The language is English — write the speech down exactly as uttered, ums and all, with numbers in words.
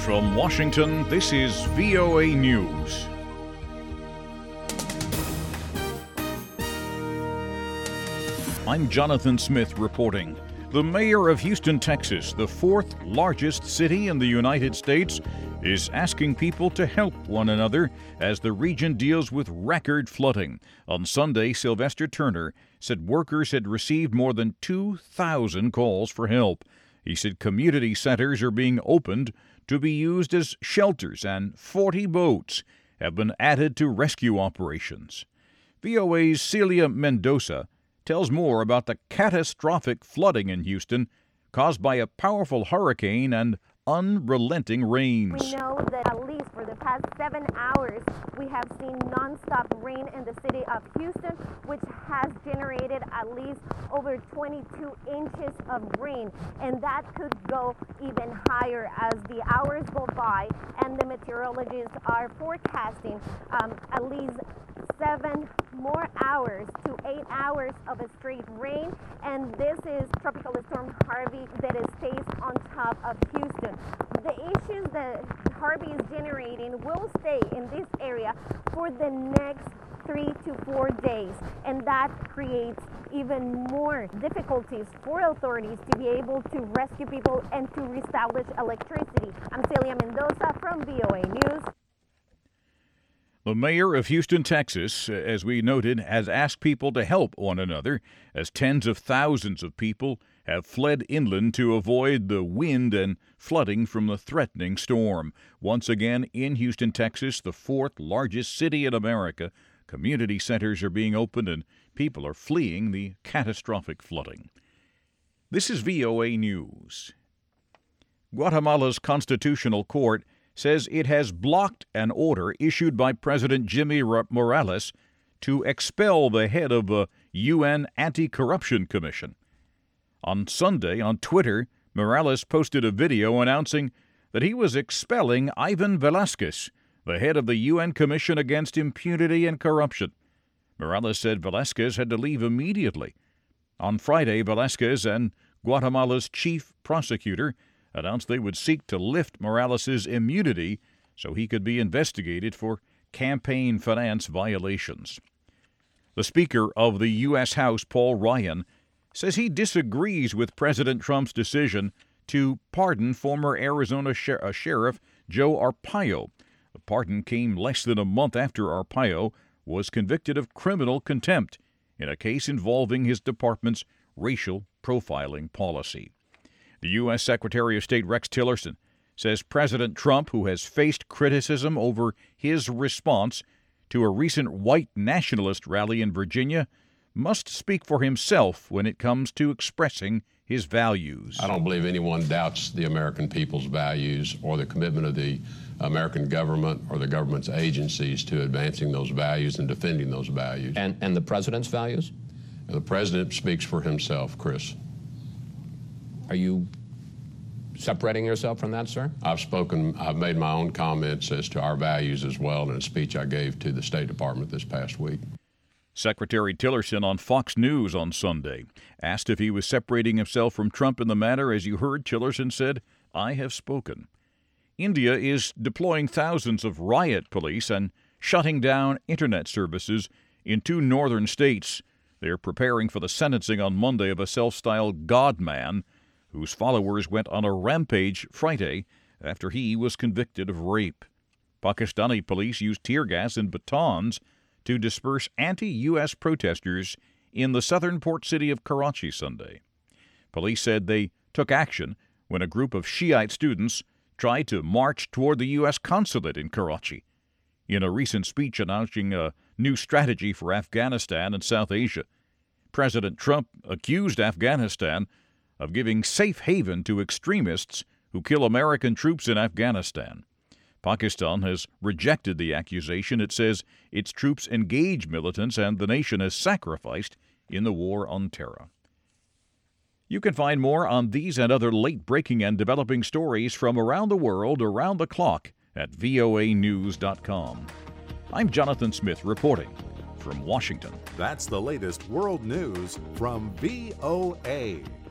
From Washington, this is V O A News. I'm Jonathan Smith reporting. The mayor of Houston, Texas, the fourth largest city in the United States, is asking people to help one another as the region deals with record flooding. On Sunday, Sylvester Turner said workers had received more than two thousand calls for help. He said community centers are being opened to be used as shelters, and forty boats have been added to rescue operations. V O A's Celia Mendoza tells more about the catastrophic flooding in Houston caused by a powerful hurricane and unrelenting rains. We know that at least for the past seven hours, we have seen nonstop rain in the city of Houston, which has generated at least over twenty-two inches of rain. And that could go even higher as the hours go by, and the meteorologists are forecasting um, at least seven more hours to eight hours of a straight rain. And this is Tropical Storm Harvey that is stays on top of Houston. The issues that Harvey is generating will stay in this area for the next three to four days, and that creates even more difficulties for authorities to be able to rescue people and to reestablish electricity. I'm Celia Mendoza from V O A News. The mayor of Houston, Texas, as we noted, has asked people to help one another as tens of thousands of people have fled inland to avoid the wind and flooding from the threatening storm. Once again, in Houston, Texas, the fourth largest city in America, community centers are being opened and people are fleeing the catastrophic flooding. This is V O A News. Guatemala's Constitutional Court says it has blocked an order issued by President Jimmy Morales to expel the head of the U N Anti-Corruption Commission. On Sunday, on Twitter, Morales posted a video announcing that he was expelling Ivan Velasquez, the head of the U N Commission Against Impunity and Corruption. Morales said Velasquez had to leave immediately. On Friday, Velasquez and Guatemala's chief prosecutor announced they would seek to lift Morales' immunity so he could be investigated for campaign finance violations. The Speaker of the U S House, Paul Ryan, says he disagrees with President Trump's decision to pardon former Arizona Sher- Sheriff Joe Arpaio. The pardon came less than a month after Arpaio was convicted of criminal contempt in a case involving his department's racial profiling policy. The U S. Secretary of State Rex Tillerson says President Trump, who has faced criticism over his response to a recent white nationalist rally in Virginia, must speak for himself when it comes to expressing his values. I don't believe anyone doubts the American people's values or the commitment of the American government or the government's agencies to advancing those values and defending those values. And, and the president's values? And the president speaks for himself, Chris. Are you separating yourself from that, sir? I've spoken, I've made my own comments as to our values as well in a speech I gave to the State Department this past week. Secretary Tillerson on Fox News on Sunday asked if he was separating himself from Trump in the matter. As you heard, Tillerson said, "I have spoken." India is deploying thousands of riot police and shutting down internet services in two northern states. They're preparing for the sentencing on Monday of a self-styled God man whose followers went on a rampage Friday after he was convicted of rape. Pakistani police used tear gas and batons to disperse anti-U S protesters in the southern port city of Karachi Sunday. Police said they took action when a group of Shiite students tried to march toward the U S consulate in Karachi. In a recent speech announcing a new strategy for Afghanistan and South Asia, President Trump accused Afghanistan of giving safe haven to extremists who kill American troops in Afghanistan. Pakistan has rejected the accusation. It says its troops engage militants and the nation has sacrificed in the war on terror. You can find more on these and other late-breaking and developing stories from around the world around the clock at V O A news dot com. I'm Jonathan Smith reporting from Washington. That's the latest world news from V O A.